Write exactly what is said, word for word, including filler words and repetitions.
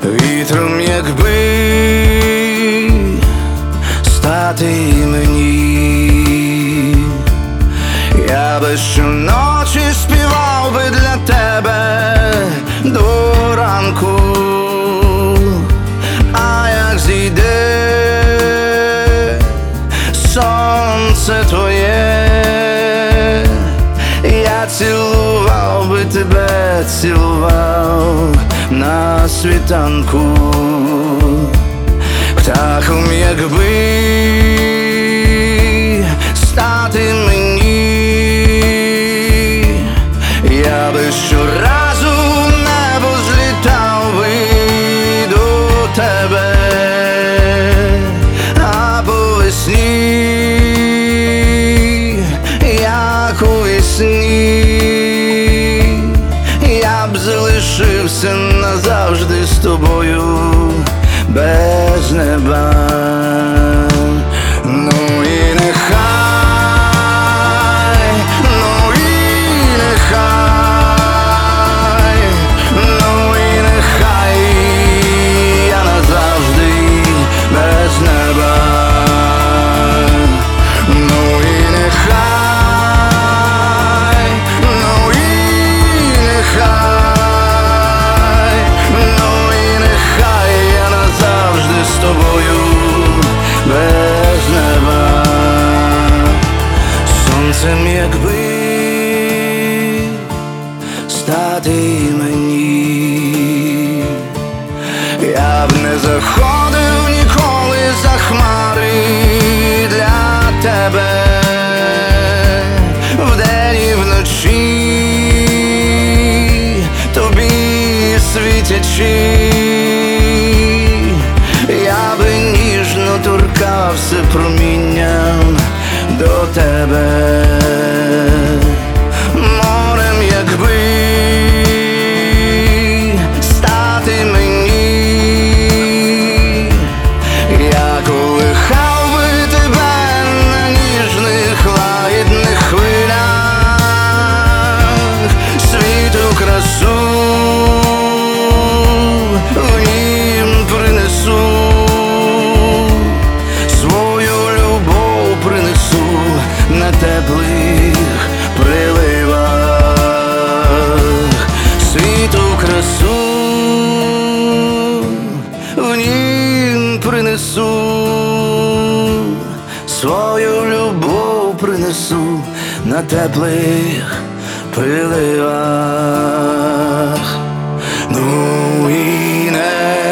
вітром, якби стати мені, я би щоночі співав би для тебе до ранку, а як зійде сонце твоє, я цілував би тебе, цілував на світанку, птахом, якби стати мені, я би щоразу в небо злітав би до тебе, а по весні, як у весні, я б залишився назавжди з тобою без неба. Ну і нехай, ну і нехай, ну і нехай я назавжди без неба. Ну і нехай, ну і нехай, ну і нехай я назавжди з тобою без неба. Сонцем, якби стати мені, я б не заходив ніколи за хмари для тебе, вдень і вночі тобі світячи, я би ніжно торкався промінням до тебе. Морем, якби стати мені, я колихав би тебе на ніжних лагідних хвилях, світу красу в нім принесу, свою любов принесу на теплих приливах, світу красу в нім принесу, свою любов принесу на теплих приливах. Ну і не